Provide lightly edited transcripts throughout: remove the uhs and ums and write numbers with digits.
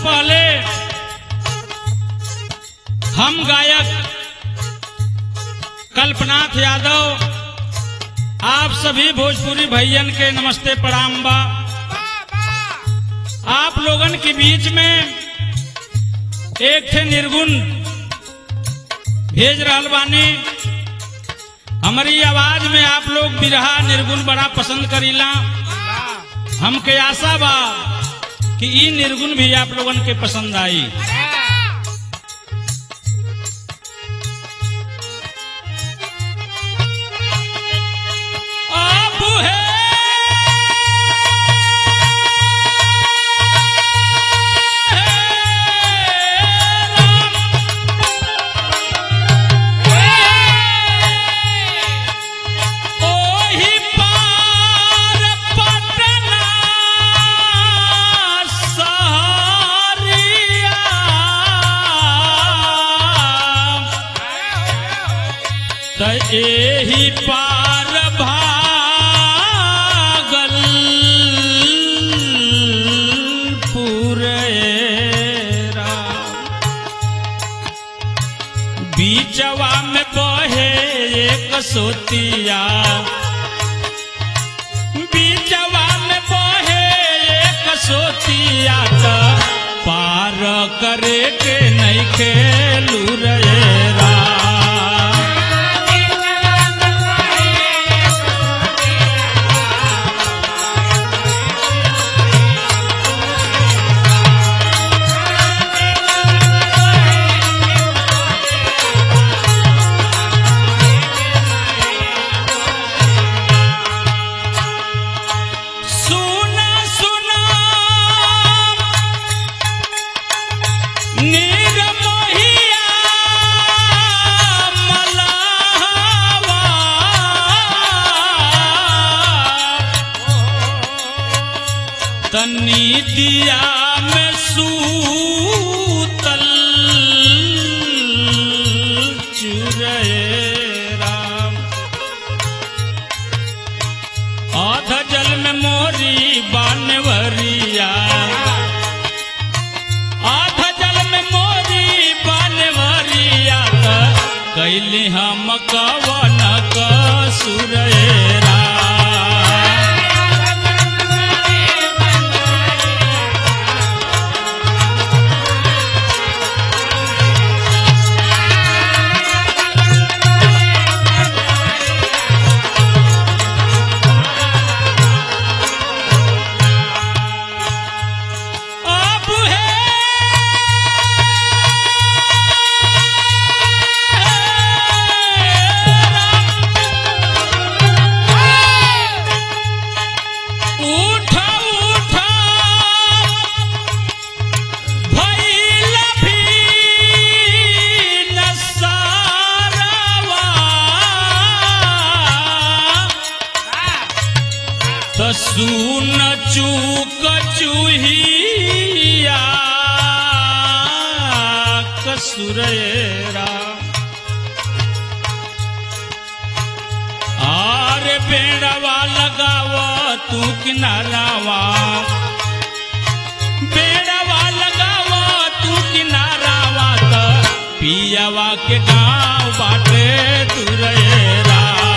पहले हम गायक कल्पनाथ यादव आप सभी भोजपुरी भैयन के नमस्ते प्रणाम बा। आप लोगन के बीच में एक थे निर्गुण भेज रहल बानी। हमारी आवाज में आप लोग बिरहा निर्गुण बड़ा पसंद करीला। हमके आशा बा कि ई निर्गुण भी आप लोगन के पसंद आई। एही पार भागल पुरेरा बीचवा में बहे एक सोतिया, बीचवा में बहे एक सोतिया का पार करे के नहीं खेलू रेरा। तनी दिया में सूतल चुरेरा, आध जल में मोरी बानवरिया, आध जल में मोरी बानवरिया कैली हम कवन कसुरेरा। सुन चूक चूहिया कसुरेरा, आरे बेड़वा लगाव तू किनारावा, बेड़वा लगाव तू किनारावा त पियावा के गाँव बाटे तुरेरा।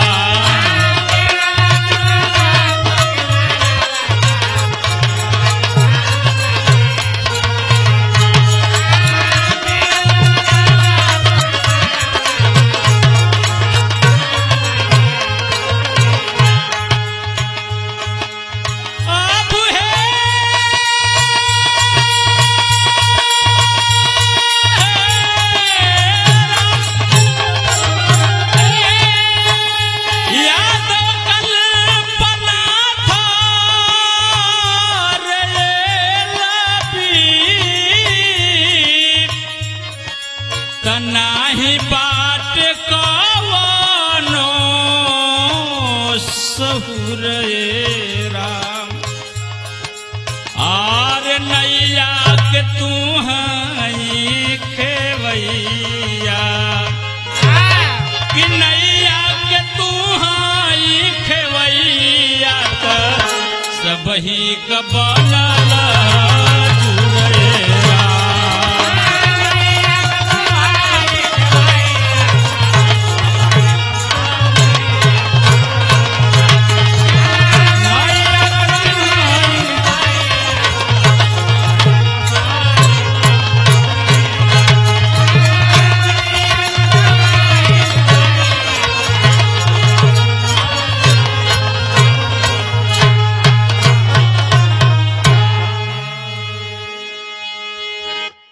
नाही बाट कवनो सहुरेरा, आर नैया के तू हई खेवैया, कि नैया के तू हई खेवैया सबही कबला